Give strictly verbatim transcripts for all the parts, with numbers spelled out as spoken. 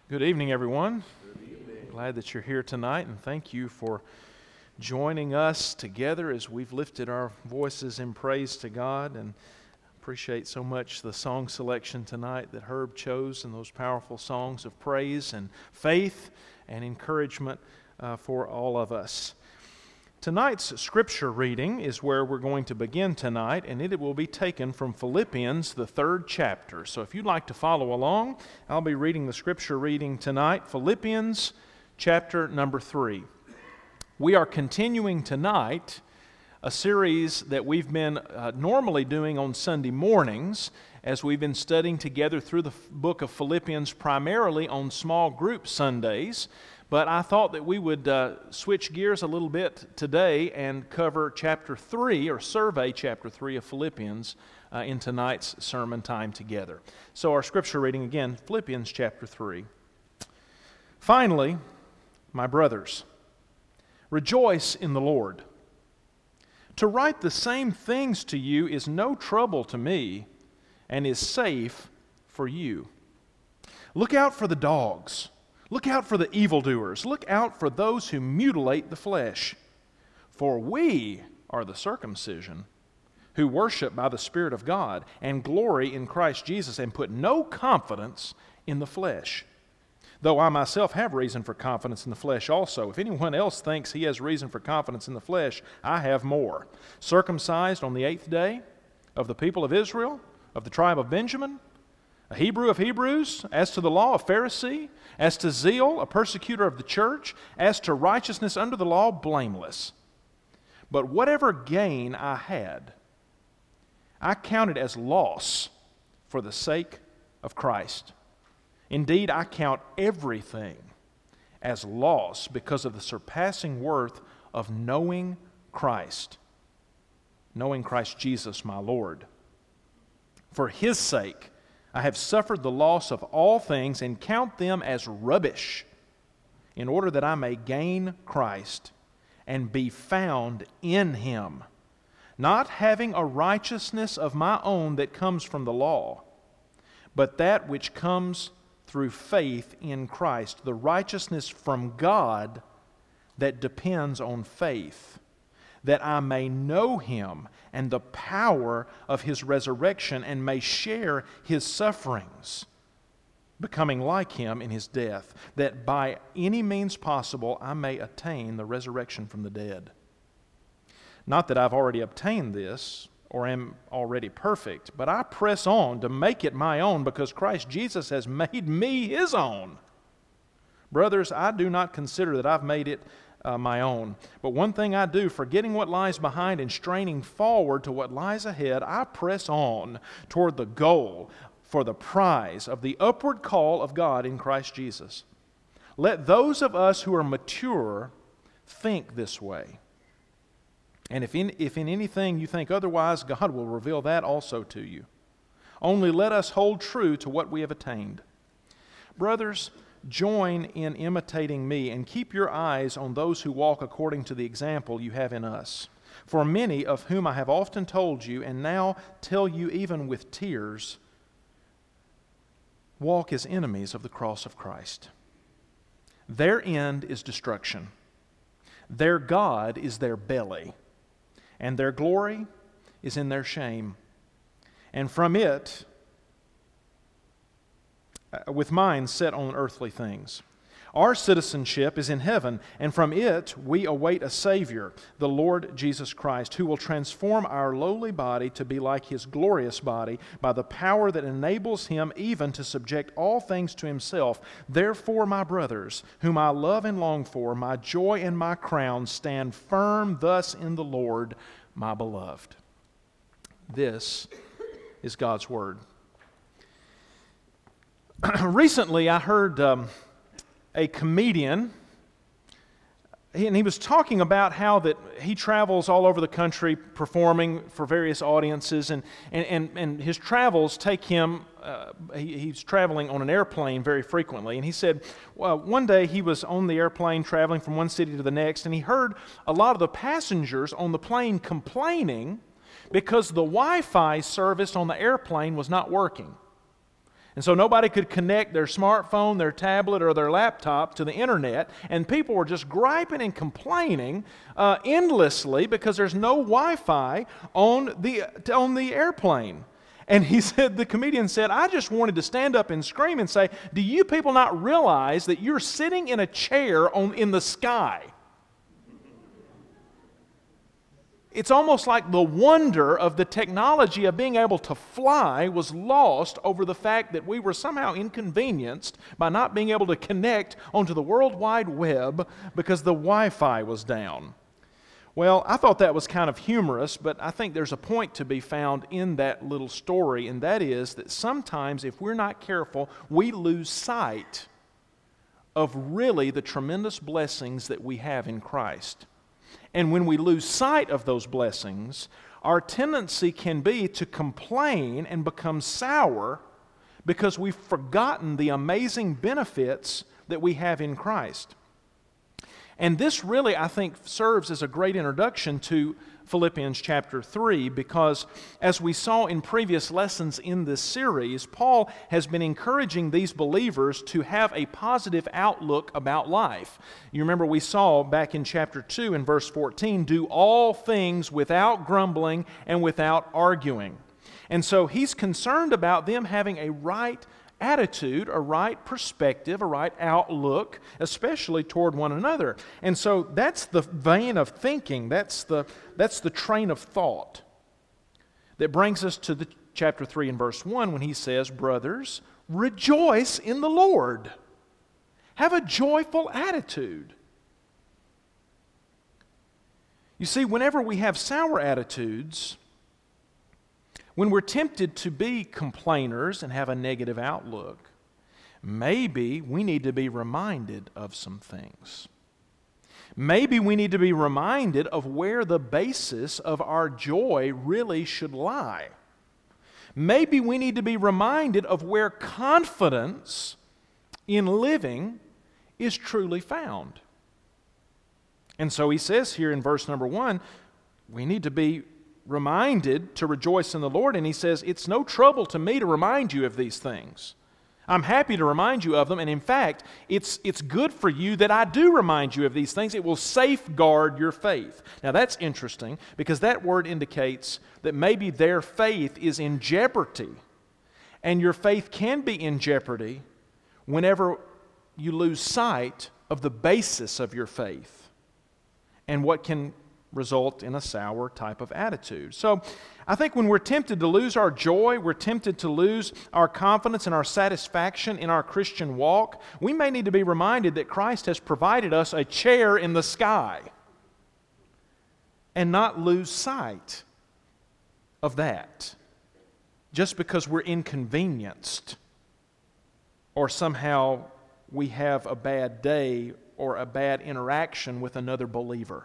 Good evening, everyone. Good evening. Glad that you're here tonight, and thank you for joining us together as we've lifted our voices in praise to God. And appreciate so much the song selection tonight that Herb chose, and those powerful songs of praise and faith and encouragement uh, for all of us. Tonight's scripture reading is where we're going to begin tonight, and it will be taken from Philippians, the third chapter. So if you'd like to follow along, I'll be reading the scripture reading tonight, Philippians chapter number three. We are continuing tonight a series that we've been uh, normally doing on Sunday mornings, as we've been studying together through the book of Philippians, primarily on small group Sundays. But I thought that we would uh, switch gears a little bit today and cover chapter three, or survey chapter three of Philippians uh, in tonight's sermon time together. So our scripture reading again, Philippians chapter three. Finally, my brothers, rejoice in the Lord. To write the same things to you is no trouble to me and is safe for you. Look out for the dogs. Look out for the evildoers. Look out for those who mutilate the flesh. For we are the circumcision, who worship by the Spirit of God and glory in Christ Jesus and put no confidence in the flesh. Though I myself have reason for confidence in the flesh also. If anyone else thinks he has reason for confidence in the flesh, I have more. Circumcised on the eighth day, of the people of Israel, of the tribe of Benjamin, a Hebrew of Hebrews, as to the law, a Pharisee, as to zeal, a persecutor of the church, as to righteousness under the law, blameless. But whatever gain I had, I counted as loss for the sake of Christ. Indeed, I count everything as loss because of the surpassing worth of knowing Christ, knowing Christ Jesus my Lord. For His sake, I have suffered the loss of all things and count them as rubbish, in order that I may gain Christ and be found in Him, not having a righteousness of my own that comes from the law, but that which comes through faith in Christ, the righteousness from God that depends on faith, that I may know Him and the power of His resurrection and may share His sufferings, becoming like Him in His death, that by any means possible I may attain the resurrection from the dead. Not that I've already obtained this or am already perfect, but I press on to make it my own because Christ Jesus has made me His own. Brothers, I do not consider that I've made it Uh, my own. But one thing I do, forgetting what lies behind and straining forward to what lies ahead, I press on toward the goal for the prize of the upward call of God in Christ Jesus. Let those of us who are mature think this way. And if in, if in anything you think otherwise, God will reveal that also to you. Only let us hold true to what we have attained. Brothers, join in imitating me and keep your eyes on those who walk according to the example you have in us. For many of whom I have often told you, and now tell you even with tears, walk as enemies of the cross of Christ. Their end is destruction. Their God is their belly, and their glory is in their shame. And from it, with minds set on earthly things. Our citizenship is in heaven, and from it we await a Savior, the Lord Jesus Christ, who will transform our lowly body to be like His glorious body by the power that enables Him even to subject all things to Himself. Therefore, my brothers, whom I love and long for, my joy and my crown, stand firm thus in the Lord, my beloved. This is God's Word. Recently, I heard um, a comedian, and he was talking about how that he travels all over the country performing for various audiences, and and, and, and his travels take him, uh, he, he's traveling on an airplane very frequently. And he said, well, one day he was on the airplane traveling from one city to the next, and he heard a lot of the passengers on the plane complaining because the Wi-Fi service on the airplane was not working. And so nobody could connect their smartphone, their tablet, or their laptop to the internet. And people were just griping and complaining uh, endlessly because there's no Wi-Fi on the, on the airplane. And he said, the comedian said, I just wanted to stand up and scream and say, do you people not realize that you're sitting in a chair on, in the sky? It's almost like the wonder of the technology of being able to fly was lost over the fact that we were somehow inconvenienced by not being able to connect onto the World Wide Web because the Wi-Fi was down. Well, I thought that was kind of humorous, but I think there's a point to be found in that little story, and that is that sometimes if we're not careful, we lose sight of really the tremendous blessings that we have in Christ. And when we lose sight of those blessings, our tendency can be to complain and become sour because we've forgotten the amazing benefits that we have in Christ. And this really, I think, serves as a great introduction to Philippians chapter three, because as we saw in previous lessons in this series, Paul has been encouraging these believers to have a positive outlook about life. You remember we saw back in chapter two in verse fourteen, do all things without grumbling and without arguing. And so he's concerned about them having a right attitude, a right perspective, a right outlook, especially toward one another. And so that's the vein of thinking, that's the, that's the train of thought that brings us to the chapter three and verse one when he says, brothers, rejoice in the Lord. Have a joyful attitude. You see, whenever we have sour attitudes, when we're tempted to be complainers and have a negative outlook, maybe we need to be reminded of some things. Maybe we need to be reminded of where the basis of our joy really should lie. Maybe we need to be reminded of where confidence in living is truly found. And so he says here in verse number one, we need to be reminded to rejoice in the Lord, and he says, it's no trouble to me to remind you of these things. I'm happy to remind you of them, and in fact, it's, it's good for you that I do remind you of these things. It will safeguard your faith. Now that's interesting, because that word indicates that maybe their faith is in jeopardy, and your faith can be in jeopardy whenever you lose sight of the basis of your faith and what can result in a sour type of attitude. So I think when we're tempted to lose our joy, we're tempted to lose our confidence and our satisfaction in our Christian walk, we may need to be reminded that Christ has provided us a chair in the sky and not lose sight of that just because we're inconvenienced or somehow we have a bad day or a bad interaction with another believer.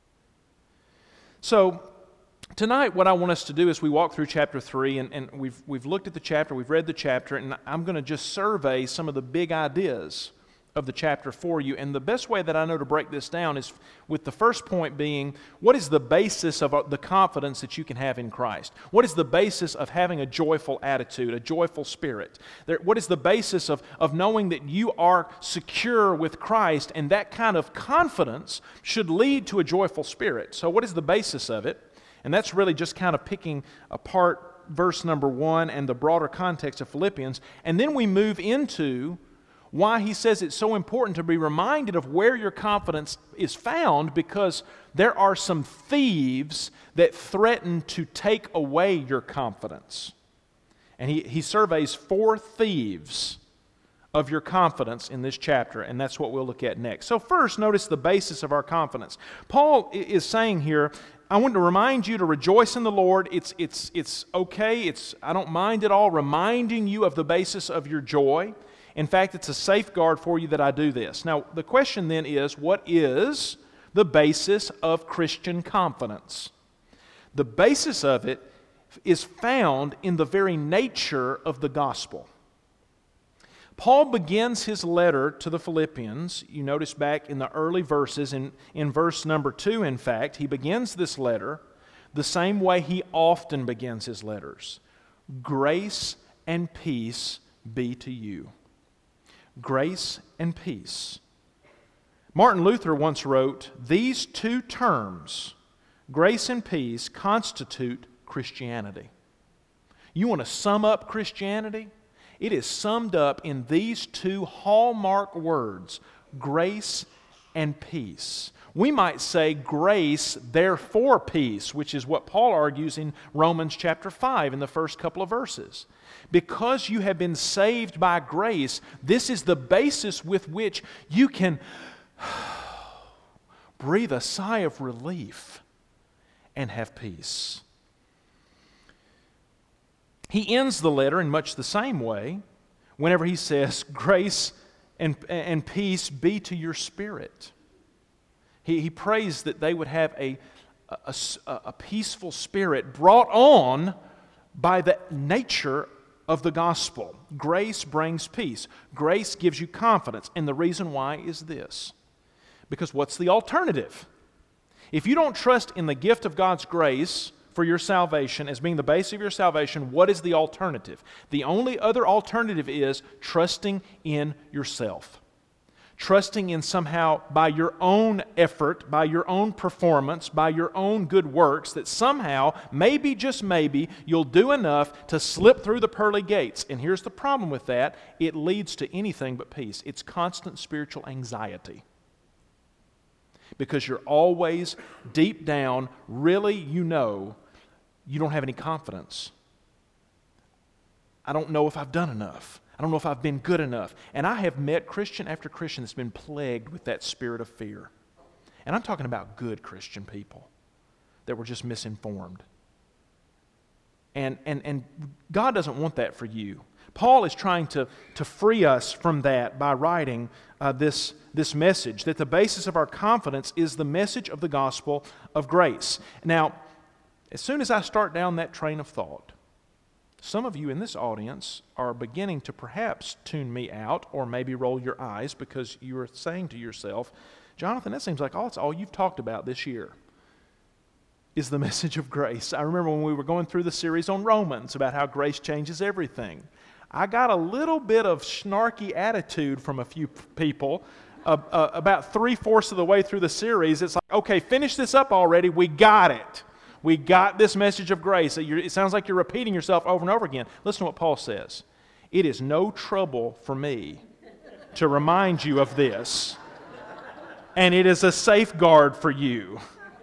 So tonight what I want us to do is we walk through chapter three, and, and we've, we've looked at the chapter, we've read the chapter, and I'm going to just survey some of the big ideas of the chapter for you. And the best way that I know to break this down is with the first point being, what is the basis of the confidence that you can have in Christ? What is the basis of having a joyful attitude, a joyful spirit? There, what is the basis of, of knowing that you are secure with Christ, and that kind of confidence should lead to a joyful spirit? So what is the basis of it? And that's really just kind of picking apart verse number one and the broader context of Philippians. And then we move into why he says it's so important to be reminded of where your confidence is found, because there are some thieves that threaten to take away your confidence. And he, he surveys four thieves of your confidence in this chapter, and that's what we'll look at next. So first, notice the basis of our confidence. Paul is saying here, I want to remind you to rejoice in the Lord. It's, it's, it's okay. It's, I don't mind at all reminding you of the basis of your joy. In fact, it's a safeguard for you that I do this. Now, the question then is, what is the basis of Christian confidence? The basis of it is found in the very nature of the gospel. Paul begins his letter to the Philippians, you notice back in the early verses, in, in verse number two, in fact, he begins this letter the same way he often begins his letters. Grace and peace be to you. Grace and peace. Martin Luther once wrote, these two terms, grace and peace, constitute Christianity. You want to sum up Christianity? It is summed up in these two hallmark words, grace and peace. We might say grace, therefore peace, which is what Paul argues in Romans chapter five in the first couple of verses. Because you have been saved by grace, this is the basis with which you can breathe a sigh of relief and have peace. He ends the letter in much the same way whenever he says, grace and, and peace be to your spirit. He, he prays that they would have a, a, a peaceful spirit brought on by the nature of the gospel. Grace brings peace. Grace gives you confidence. And the reason why is this. Because what's the alternative? If you don't trust in the gift of God's grace for your salvation as being the base of your salvation, what is the alternative? The only other alternative is trusting in yourself. Trusting in somehow by your own effort, by your own performance, by your own good works, that somehow, maybe, just maybe, you'll do enough to slip through the pearly gates. And here's the problem with that. It leads to anything but peace. It's constant spiritual anxiety. Because you're always, deep down, really, you know, you don't have any confidence. I don't know if I've done enough. I don't know if I've been good enough. And I have met Christian after Christian that's been plagued with that spirit of fear. And I'm talking about good Christian people that were just misinformed. And, and, and God doesn't want that for you. Paul is trying to, to free us from that by writing uh, this, this message, that the basis of our confidence is the message of the gospel of grace. Now, as soon as I start down that train of thought, some of you in this audience are beginning to perhaps tune me out or maybe roll your eyes because you are saying to yourself, Jonathan, that seems like all, it's all you've talked about this year is the message of grace. I remember when we were going through the series on Romans about how grace changes everything. I got a little bit of snarky attitude from a few people uh, uh, about three-fourths of the way through the series. It's like, okay, finish this up already. We got it. We got this message of grace. It sounds like you're repeating yourself over and over again. Listen to what Paul says. It is no trouble for me to remind you of this, and it is a safeguard for you.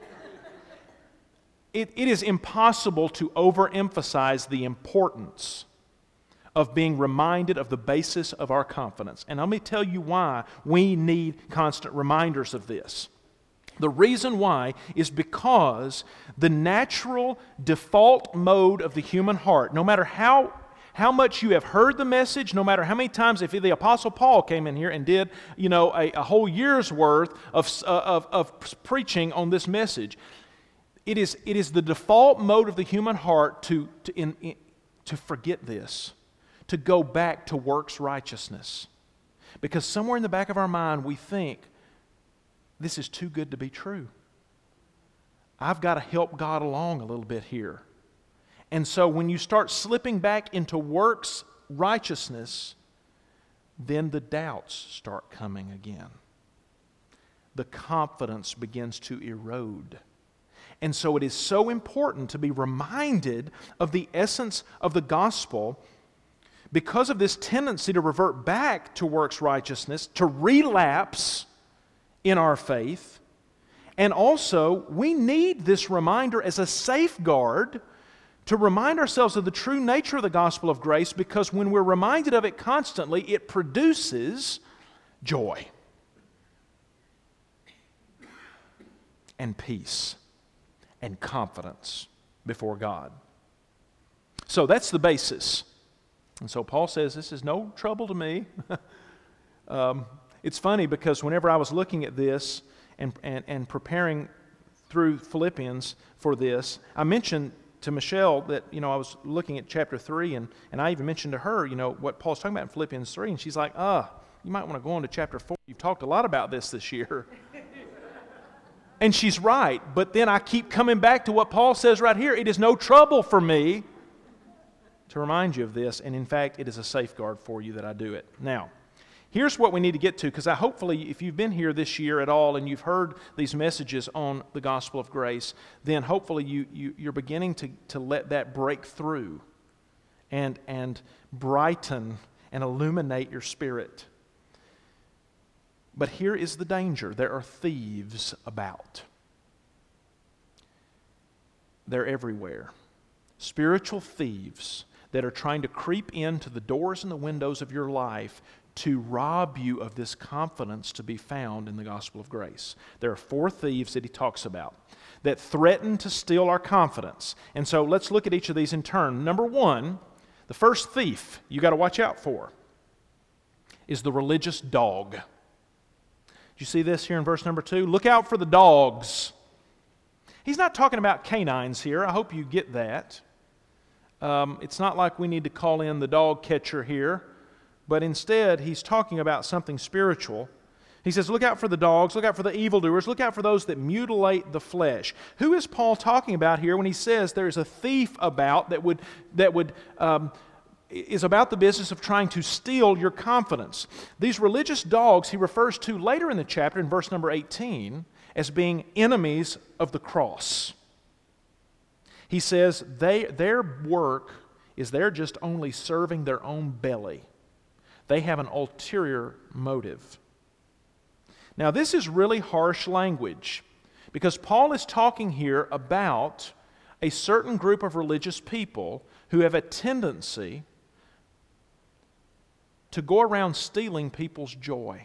It, it is impossible to overemphasize the importance of being reminded of the basis of our confidence. And let me tell you why we need constant reminders of this. The reason why is because the natural default mode of the human heart, no matter how, how much you have heard the message, no matter how many times, if the Apostle Paul came in here and did, you know, a, a whole year's worth of, of, of preaching on this message, it is, it is the default mode of the human heart to, to, in, in, to forget this, to go back to works righteousness. Because somewhere in the back of our mind we think, this is too good to be true. I've got to help God along a little bit here. And so when you start slipping back into works righteousness, then the doubts start coming again. The confidence begins to erode. And so it is so important to be reminded of the essence of the gospel because of this tendency to revert back to works righteousness, to relapse in our faith. And also, we need this reminder as a safeguard to remind ourselves of the true nature of the gospel of grace, because when we're reminded of it constantly, it produces joy and peace and confidence before God. So that's the basis. And so Paul says, this is no trouble to me. um, It's funny because whenever I was looking at this and, and, and preparing through Philippians for this, I mentioned to Michelle that, you know, I was looking at chapter three, and, and I even mentioned to her, you know, what Paul's talking about in Philippians three, and she's like, ah, you might want to go on to chapter four. You've talked a lot about this this year. And she's right, but then I keep coming back to what Paul says right here. It is no trouble for me to remind you of this, and in fact, it is a safeguard for you that I do it. Now, here's what we need to get to, because I hopefully, if you've been here this year at all and you've heard these messages on the gospel of grace, then hopefully you, you, you're beginning to, to let that break through and, and brighten and illuminate your spirit. But here is the danger. There are thieves about. They're everywhere. Spiritual thieves that are trying to creep into the doors and the windows of your life to rob you of this confidence to be found in the gospel of grace. There are four thieves that he talks about that threaten to steal our confidence. And so let's look at each of these in turn. Number one, the first thief you got to watch out for is the religious dog. Do you see this here in verse number two? Look out for the dogs. He's not talking about canines here. I hope you get that. Um, it's not like we need to call in the dog catcher here, but instead he's talking about something spiritual. He says, look out for the dogs, look out for the evildoers, look out for those that mutilate the flesh. Who is Paul talking about here when he says there is a thief about that would that would um, is about the business of trying to steal your confidence? These religious dogs he refers to later in the chapter in verse number eighteen as being enemies of the cross. He says they, their work is they're just only serving their own belly. They have an ulterior motive. Now, this is really harsh language because Paul is talking here about a certain group of religious people who have a tendency to go around stealing people's joy.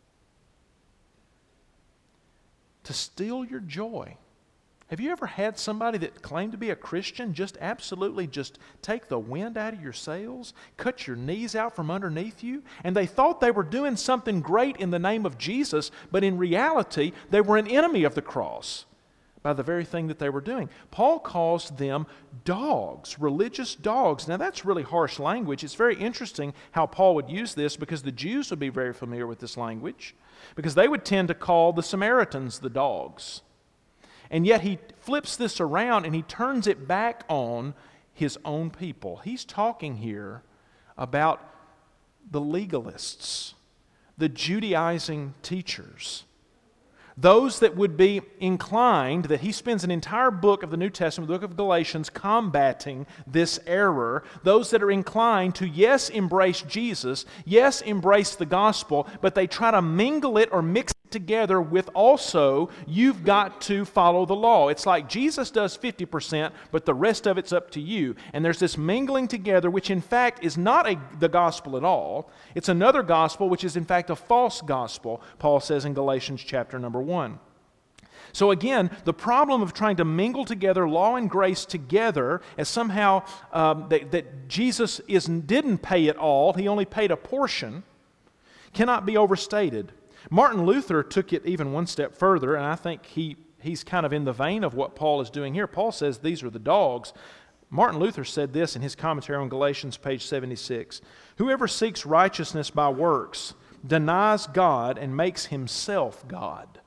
To steal your joy. Have you ever had somebody that claimed to be a Christian just absolutely just take the wind out of your sails, cut your knees out from underneath you, and they thought they were doing something great in the name of Jesus, but in reality, they were an enemy of the cross by the very thing that they were doing? Paul calls them dogs, religious dogs. Now that's really harsh language. It's very interesting how Paul would use this because the Jews would be very familiar with this language because they would tend to call the Samaritans the dogs. And yet he flips this around and he turns it back on his own people. He's talking here about the legalists, the Judaizing teachers, those that would be inclined, that he spends an entire book of the New Testament, the book of Galatians, combating this error. Those that are inclined to, yes, embrace Jesus, yes, embrace the gospel, but they try to mingle it or mix it together with also, you've got to follow the law. It's like Jesus does fifty percent, but the rest of it's up to you. And there's this mingling together, which in fact is not a, the gospel at all. It's another gospel, which is in fact a false gospel, Paul says in Galatians chapter number one. So again, the problem of trying to mingle together law and grace together as somehow um, that, that Jesus is, didn't pay it all, he only paid a portion, cannot be overstated. Martin Luther took it even one step further, and I think he, he's kind of in the vein of what Paul is doing here. Paul says these are the dogs. Martin Luther said this in his commentary on Galatians, page seventy-six. Whoever seeks righteousness by works denies God and makes himself God.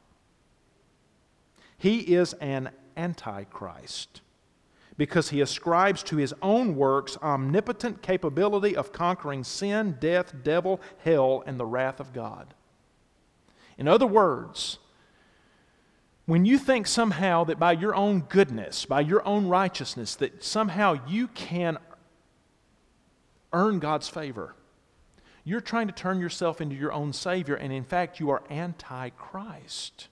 He is an antichrist because he ascribes to his own works omnipotent capability of conquering sin, death, devil, hell, and the wrath of God. In other words, when you think somehow that by your own goodness, by your own righteousness, that somehow you can earn God's favor, you're trying to turn yourself into your own Savior, and in fact, you are anti-Christ.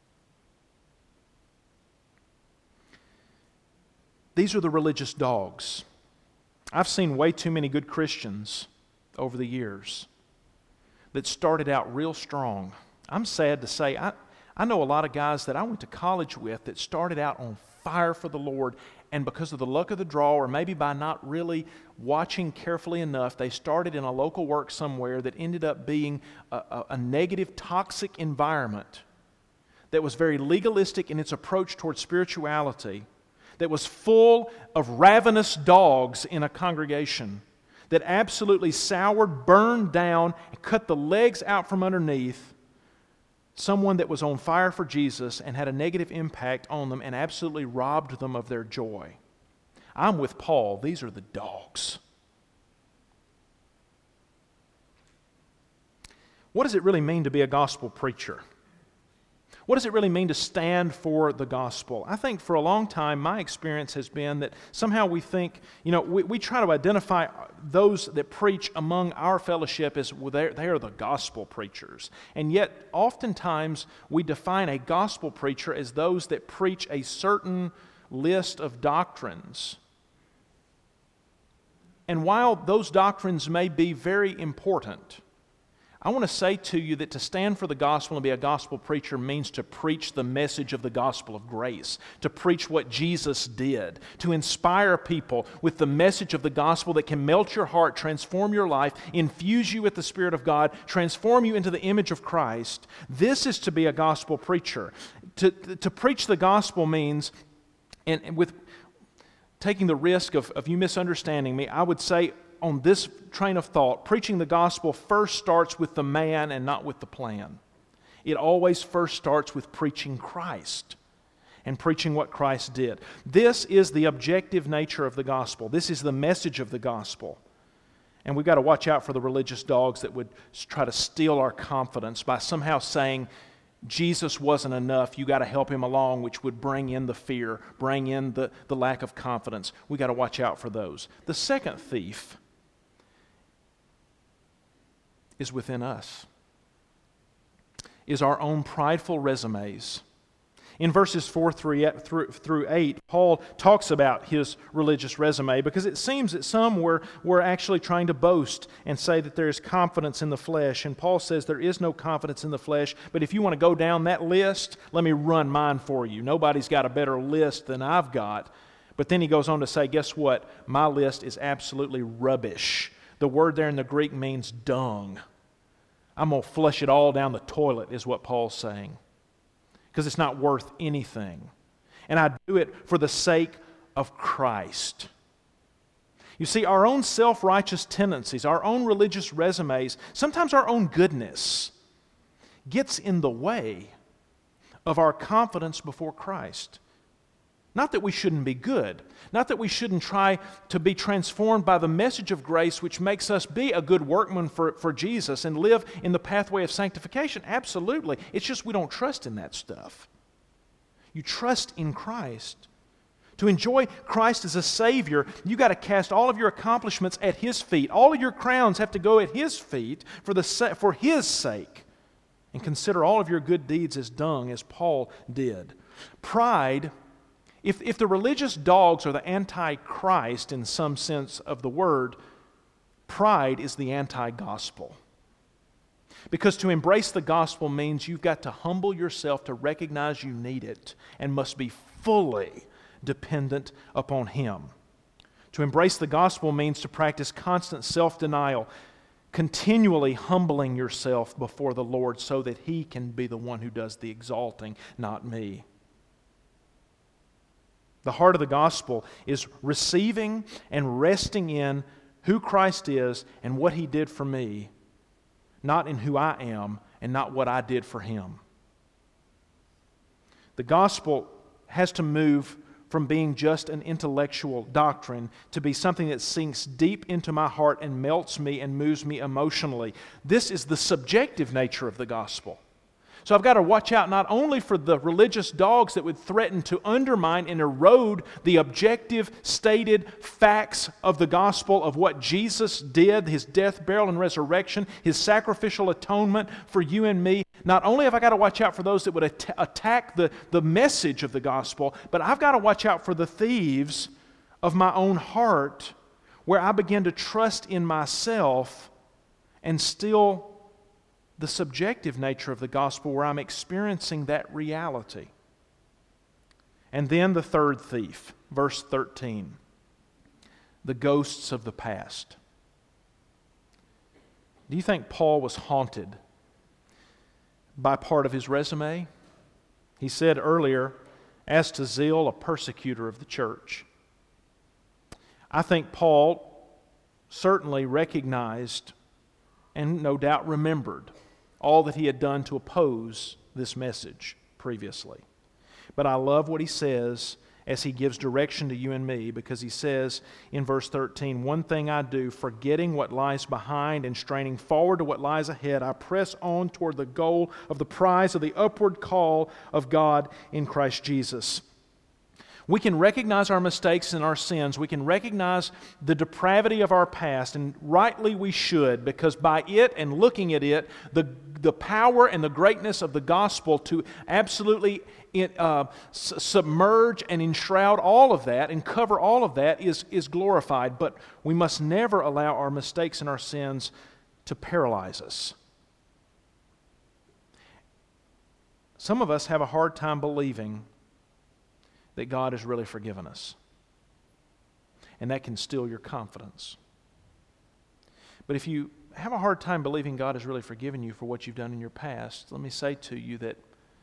These are the religious dogs. I've seen way too many good Christians over the years that started out real strong. I'm sad to say, I, I know a lot of guys that I went to college with that started out on fire for the Lord, and because of the luck of the draw, or maybe by not really watching carefully enough, they started in a local work somewhere that ended up being a, a, a negative, toxic environment that was very legalistic in its approach towards spirituality, that was full of ravenous dogs in a congregation, that absolutely soured, burned down, and cut the legs out from underneath someone that was on fire for Jesus and had a negative impact on them and absolutely robbed them of their joy. I'm with Paul. These are the dogs. what does it really mean to be a gospel preacher? What does it really mean to stand for the gospel? I think for a long time, my experience has been that somehow we think, you know, we, we try to identify those that preach among our fellowship as well, they they are the gospel preachers. And yet, oftentimes, we define a gospel preacher as those that preach a certain list of doctrines. And while those doctrines may be very important, I want to say to you that to stand for the gospel and be a gospel preacher means to preach the message of the gospel of grace, to preach what Jesus did, to inspire people with the message of the gospel that can melt your heart, transform your life, infuse you with the Spirit of God, transform you into the image of Christ. This is to be a gospel preacher. To, to preach the gospel means, and, and with taking the risk of, of you misunderstanding me, I would say on this train of thought, preaching the gospel first starts with the man and not with the plan. It always first starts with preaching Christ and preaching what Christ did. This is the objective nature of the gospel. This is the message of the gospel. And we've got to watch out for the religious dogs that would try to steal our confidence by somehow saying, Jesus wasn't enough, you got to help him along, which would bring in the fear, bring in the, the lack of confidence. We've got to watch out for those. The second thief is within us, is our own prideful resumes. In verses four through eight, Paul talks about his religious resume because it seems that some were, were actually trying to boast and say that there is confidence in the flesh. And Paul says there is no confidence in the flesh, but if you want to go down that list, let me run mine for you. Nobody's got a better list than I've got. But then he goes on to say, guess what? My list is absolutely rubbish. The word there in the Greek means dung. I'm going to flush it all down the toilet, is what Paul's saying. Because it's not worth anything. And I do it for the sake of Christ. You see, our own self-righteous tendencies, our own religious resumes, sometimes our own goodness gets in the way of our confidence before Christ. Not that we shouldn't be good. Not that we shouldn't try to be transformed by the message of grace which makes us be a good workman for, for Jesus and live in the pathway of sanctification. Absolutely. It's just we don't trust in that stuff. You trust in Christ. To enjoy Christ as a Savior, you got to cast all of your accomplishments at His feet. All of your crowns have to go at His feet for, the, for His sake. And consider all of your good deeds as dung, as Paul did. Pride... If, if the religious dogs are the anti-Christ in some sense of the word, pride is the anti-gospel. Because to embrace the gospel means you've got to humble yourself to recognize you need it and must be fully dependent upon Him. To embrace the gospel means to practice constant self-denial, continually humbling yourself before the Lord so that He can be the one who does the exalting, not me. The heart of the gospel is receiving and resting in who Christ is and what He did for me, not in who I am and not what I did for Him. The gospel has to move from being just an intellectual doctrine to be something that sinks deep into my heart and melts me and moves me emotionally. This is the subjective nature of the gospel. So I've got to watch out not only for the religious dogs that would threaten to undermine and erode the objective, stated facts of the gospel of what Jesus did, His death, burial, and resurrection, His sacrificial atonement for you and me. Not only have I got to watch out for those that would at- attack the, the message of the gospel, but I've got to watch out for the thieves of my own heart where I begin to trust in myself and still the subjective nature of the gospel where I'm experiencing that reality. And then the third thief, verse thirteen, the ghosts of the past. Do you think Paul was haunted by part of his resume? He said earlier, as to zeal, a persecutor of the church. I think Paul certainly recognized and no doubt remembered all that he had done to oppose this message previously. But I love what he says as He gives direction to you and me, because He says in verse thirteen, "One thing I do, forgetting what lies behind and straining forward to what lies ahead, I press on toward the goal of the prize of the upward call of God in Christ Jesus." We can recognize our mistakes and our sins. We can recognize the depravity of our past, and rightly we should, because by it and looking at it, the, the power and the greatness of the gospel to absolutely uh, submerge and enshroud all of that and cover all of that is, is glorified. But we must never allow our mistakes and our sins to paralyze us. Some of us have a hard time believing that God has really forgiven us. And that can steal your confidence. But if you have a hard time believing God has really forgiven you for what you've done in your past, let me say to you that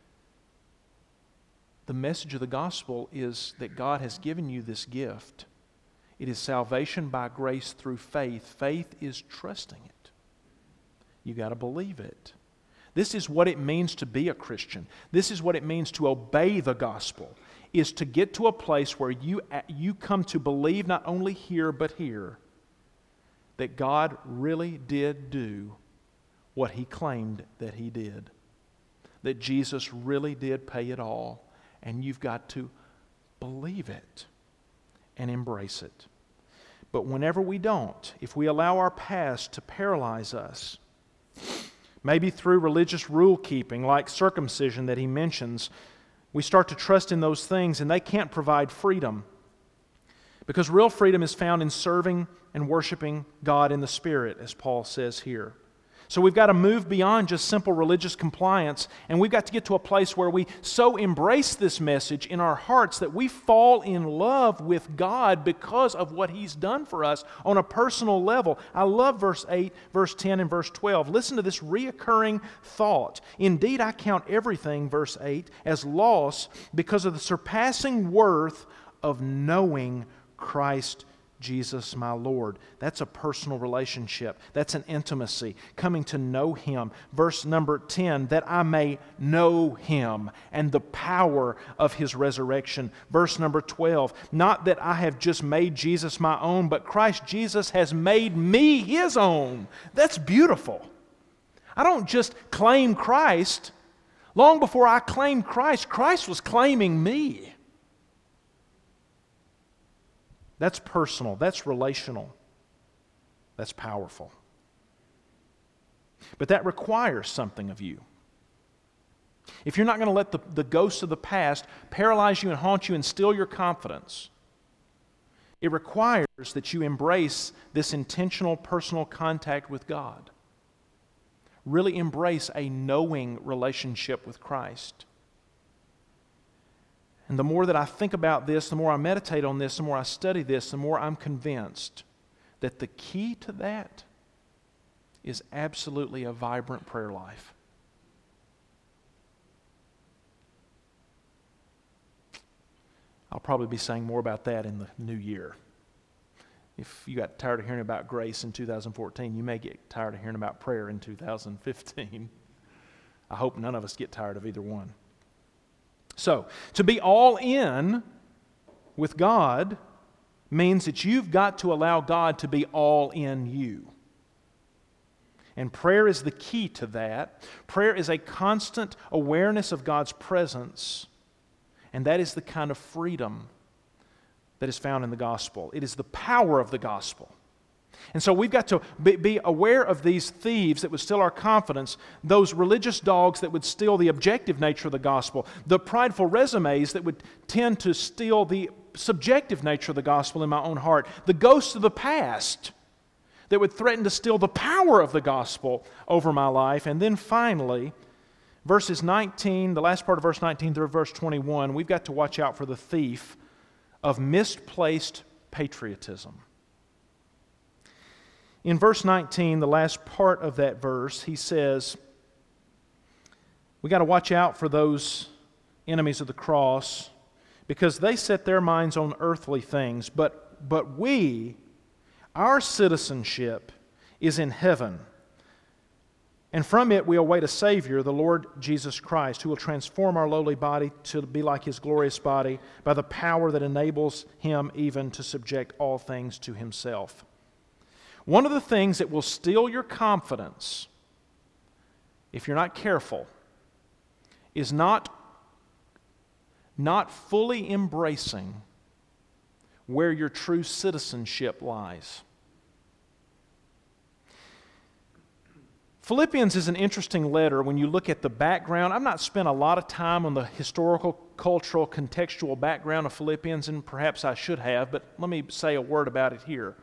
the message of the gospel is that God has given you this gift. It is salvation by grace through faith. Faith is trusting it. You got to believe it. This is what it means to be a Christian. This is what it means to obey the gospel, is to get to a place where you, you come to believe not only here but here that God really did do what He claimed that He did. That Jesus really did pay it all. And you've got to believe it and embrace it. But whenever we don't, if we allow our past to paralyze us, maybe through religious rule keeping like circumcision that he mentions, we start to trust in those things and they can't provide freedom. Because real freedom is found in serving and worshiping God in the Spirit, as Paul says here. So we've got to move beyond just simple religious compliance, and we've got to get to a place where we so embrace this message in our hearts that we fall in love with God because of what He's done for us on a personal level. I love verse eight, verse ten, and verse twelve. Listen to this reoccurring thought. "Indeed, I count everything," verse eight, "as loss because of the surpassing worth of knowing Christ Jesus my Lord." That's a personal relationship. That's an intimacy, coming to know Him. Verse number ten, "that I may know Him and the power of His resurrection." Verse number twelve, "not that I have just made Jesus my own, but Christ Jesus has made me His own." That's beautiful. I don't just claim Christ. Long before I claimed Christ, Christ was claiming me. That's personal. That's relational. That's powerful. But that requires something of you. If you're not going to let the, the ghosts of the past paralyze you and haunt you and steal your confidence, it requires that you embrace this intentional personal contact with God. Really embrace a knowing relationship with Christ. And the more that I think about this, the more I meditate on this, the more I study this, the more I'm convinced that the key to that is absolutely a vibrant prayer life. I'll probably be saying more about that in the new year. If you got tired of hearing about grace in two thousand fourteen, you may get tired of hearing about prayer in two thousand fifteen. I hope none of us get tired of either one. So, to be all in with God means that you've got to allow God to be all in you. And prayer is the key to that. Prayer is a constant awareness of God's presence, and that is the kind of freedom that is found in the gospel. It is the power of the gospel. And so we've got to be aware of these thieves that would steal our confidence, those religious dogs that would steal the objective nature of the gospel, the prideful resumes that would tend to steal the subjective nature of the gospel in my own heart, the ghosts of the past that would threaten to steal the power of the gospel over my life. And then finally, verses nineteen, the last part of verse nineteen through verse twenty-one, we've got to watch out for the thief of misplaced patriotism. In verse nineteen, the last part of that verse, he says, we got to watch out for those enemies of the cross because they set their minds on earthly things, but, but we, our citizenship is in heaven. And from it we await a Savior, the Lord Jesus Christ, who will transform our lowly body to be like His glorious body by the power that enables Him even to subject all things to Himself. One of the things that will steal your confidence, if you're not careful, is not, not fully embracing where your true citizenship lies. Philippians is an interesting letter when you look at the background. I've not spent a lot of time on the historical, cultural, contextual background of Philippians, and perhaps I should have, but let me say a word about it here.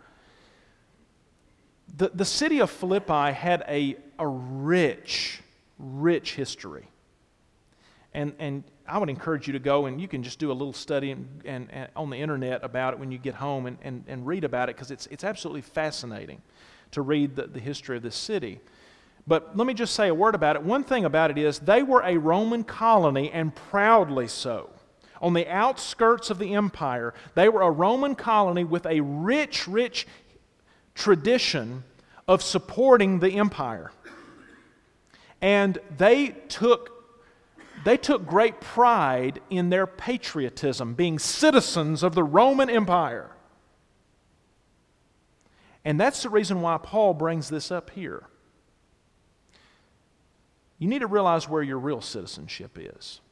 The, the city of Philippi had a, a rich, rich history. And, and I would encourage you to go, and you can just do a little study and, and, and on the internet about it when you get home and, and, and read about it, because it's, it's absolutely fascinating to read the, the history of this city. But let me just say a word about it. One thing about it is they were a Roman colony, and proudly so. On the outskirts of the empire, they were a Roman colony with a rich, rich tradition of supporting the empire. And they took, they took great pride in their patriotism, being citizens of the Roman Empire. And that's the reason why Paul brings this up here. You need to realize where your real citizenship is.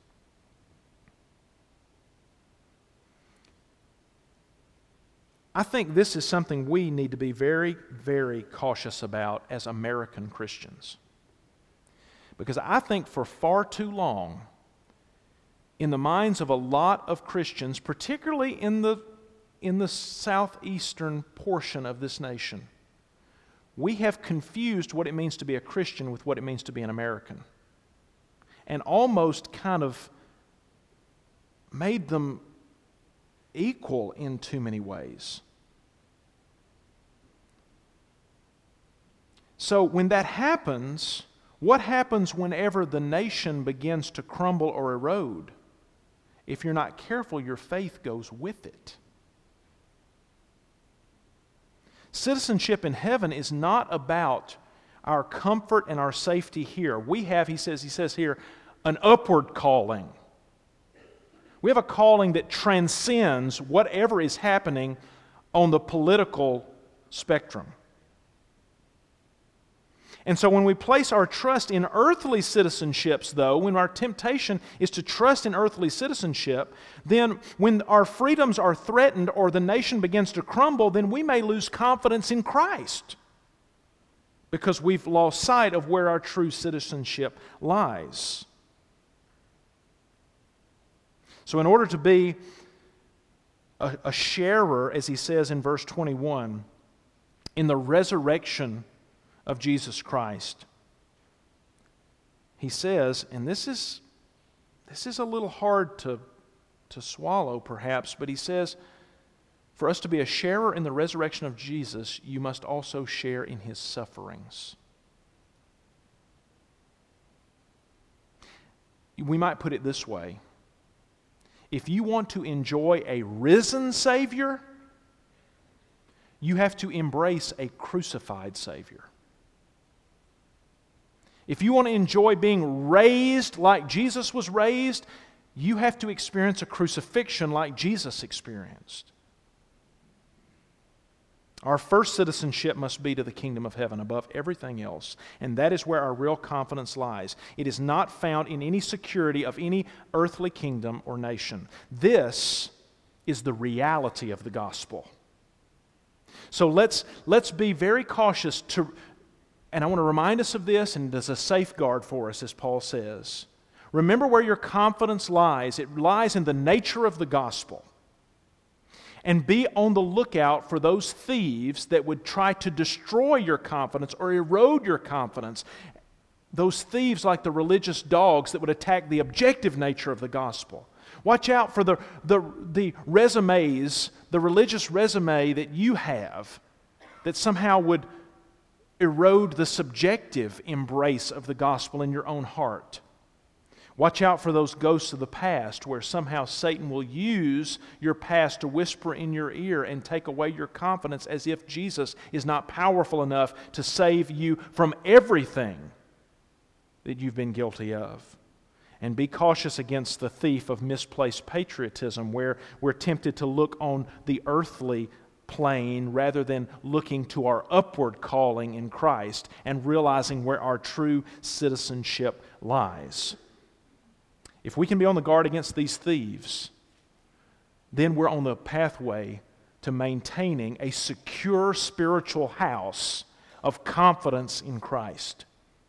I think this is something we need to be very, very cautious about as American Christians. Because I think for far too long, in the minds of a lot of Christians, particularly in the, in the southeastern portion of this nation, we have confused what it means to be a Christian with what it means to be an American, and almost kind of made them equal in too many ways. So when that happens, what happens whenever the nation begins to crumble or erode? If you're not careful, your faith goes with it. Citizenship in heaven is not about our comfort and our safety here. We have, he says, he says here, an upward calling. We have a calling that transcends whatever is happening on the political spectrum. And so when we place our trust in earthly citizenships, though, when our temptation is to trust in earthly citizenship, then when our freedoms are threatened or the nation begins to crumble, then we may lose confidence in Christ because we've lost sight of where our true citizenship lies. So in order to be a, a sharer, as he says in verse twenty-one, in the resurrection of Jesus Christ, he says, and this is this is a little hard to, to swallow perhaps, but he says, for us to be a sharer in the resurrection of Jesus, you must also share in His sufferings. We might put it this way. If you want to enjoy a risen Savior, you have to embrace a crucified Savior. If you want to enjoy being raised like Jesus was raised, you have to experience a crucifixion like Jesus experienced. Our first citizenship must be to the kingdom of heaven above everything else, and that is where our real confidence lies. It is not found in any security of any earthly kingdom or nation. This is the reality of the gospel. So let's, let's be very cautious to, and I want to remind us of this, and as a safeguard for us, as Paul says. Remember where your confidence lies. It lies in the nature of the gospel. And be on the lookout for those thieves that would try to destroy your confidence or erode your confidence. Those thieves like the religious dogs that would attack the objective nature of the gospel. Watch out for the, the, the resumes, the religious resume that you have that somehow would erode the subjective embrace of the gospel in your own heart. Watch out for those ghosts of the past where somehow Satan will use your past to whisper in your ear and take away your confidence as if Jesus is not powerful enough to save you from everything that you've been guilty of. And be cautious against the thief of misplaced patriotism, where we're tempted to look on the earthly plane rather than looking to our upward calling in Christ and realizing where our true citizenship lies. If we can be on the guard against these thieves, then we're on the pathway to maintaining a secure spiritual house of confidence in Christ.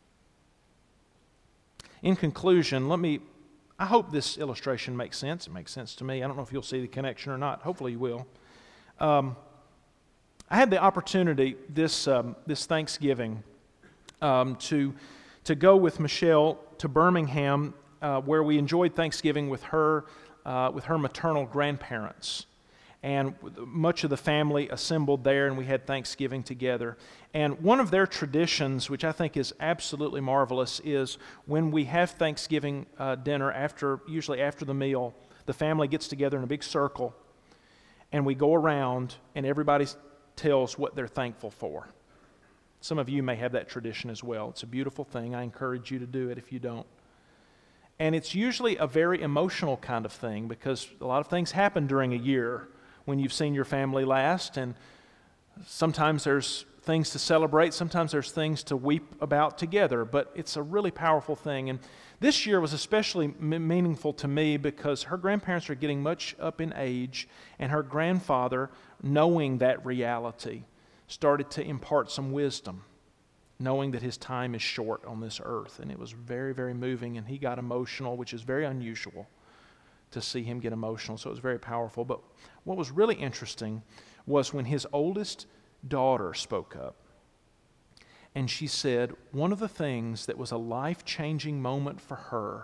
In conclusion, let me, I hope this illustration makes sense. It makes sense to me. I don't know if you'll see the connection or not. Hopefully you will. Um, I had the opportunity this um, this Thanksgiving um, to to go with Michelle to Birmingham, uh, where we enjoyed Thanksgiving with her uh, with her maternal grandparents, and much of the family assembled there, and we had Thanksgiving together. And one of their traditions, which I think is absolutely marvelous, is when we have Thanksgiving uh, dinner after, usually after the meal, the family gets together in a big circle, and we go around, and everybody tells what they're thankful for. Some of you may have that tradition as well. It's a beautiful thing. I encourage you to do it if you don't. And it's usually a very emotional kind of thing, because a lot of things happen during a year when you've seen your family last, and sometimes there's things to celebrate, sometimes there's things to weep about together, but it's a really powerful thing. And this year was especially m- meaningful to me because her grandparents are getting much up in age, and her grandfather, knowing that reality, started to impart some wisdom, knowing that his time is short on this earth. And it was very, very moving, and he got emotional, which is very unusual to see him get emotional, so it was very powerful. But what was really interesting was when his oldest daughter spoke up, and she said one of the things that was a life-changing moment for her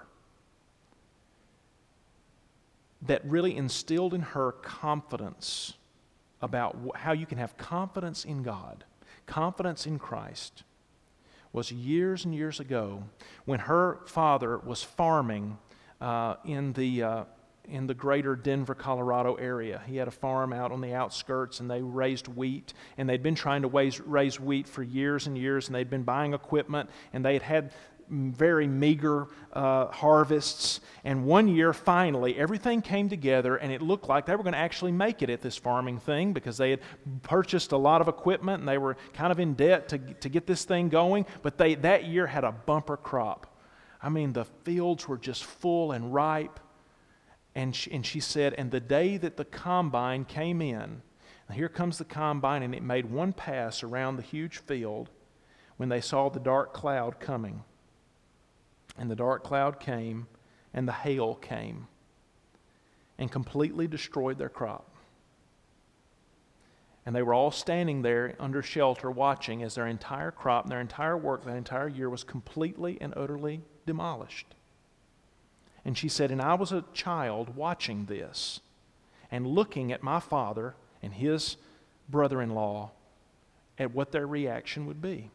that really instilled in her confidence about how you can have confidence in God, confidence in Christ, was years and years ago when her father was farming uh, in the uh, in the greater Denver, Colorado area. He had a farm out on the outskirts, and they raised wheat, and they'd been trying to raise, raise wheat for years and years, and they'd been buying equipment, and they had had very meager uh, harvests. And one year, finally, everything came together, and it looked like they were going to actually make it at this farming thing, because they had purchased a lot of equipment, and they were kind of in debt to, to get this thing going. But they that year had a bumper crop. I mean, the fields were just full and ripe. And she, and she said, and the day that the combine came in, here comes the combine, and it made one pass around the huge field when they saw the dark cloud coming. And the dark cloud came, and the hail came, and completely destroyed their crop. And they were all standing there under shelter watching as their entire crop and their entire work, their entire year was completely and utterly demolished. And she said, and I was a child watching this and looking at my father and his brother-in-law at what their reaction would be.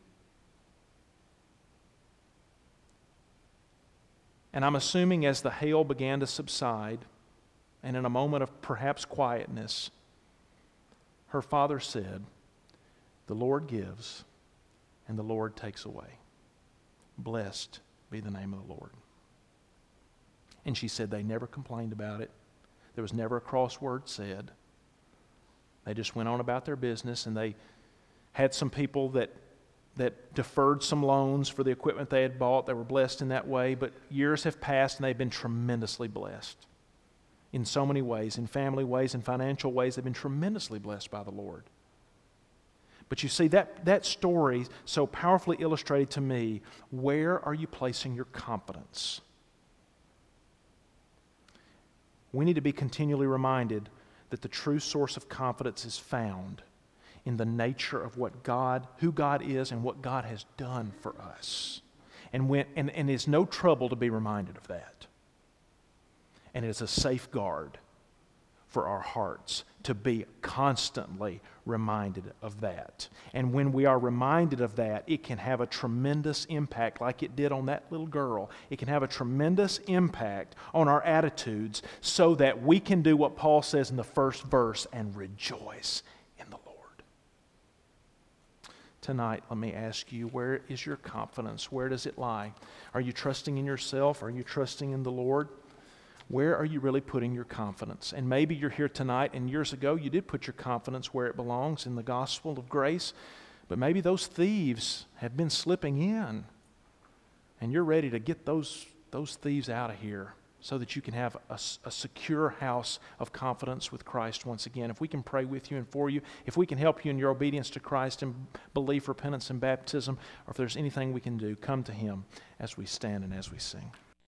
And I'm assuming as the hail began to subside, and in a moment of perhaps quietness, her father said, the Lord gives and the Lord takes away. Blessed be the name of the Lord. And she said they never complained about it. There was never a cross word said. They just went on about their business, and they had some people that that deferred some loans for the equipment they had bought. They were blessed in that way, but years have passed, and they've been tremendously blessed in so many ways, in family ways, in financial ways. They've been tremendously blessed by the Lord. But you see, that, that story so powerfully illustrated to me, where are you placing your confidence? We need to be continually reminded that the true source of confidence is found in the nature of what God, who God is, and what God has done for us. And, when, and, and it's no trouble to be reminded of that. And it is a safeguard for our hearts to be constantly reminded of that. And when we are reminded of that, it can have a tremendous impact, like it did on that little girl. It can have a tremendous impact on our attitudes, so that we can do what Paul says in the first verse and rejoice in the Lord. tonight, let me ask you, where is your confidence? Where does it lie? Are you trusting in yourself? Are you trusting in the Lord? Where are you really putting your confidence? And maybe you're here tonight, and years ago you did put your confidence where it belongs, in the gospel of grace, but maybe those thieves have been slipping in, and you're ready to get those, those thieves out of here, so that you can have a, a secure house of confidence with Christ once again. If we can pray with you and for you, if we can help you in your obedience to Christ and belief, repentance, and baptism, or if there's anything we can do, come to Him as we stand and as we sing.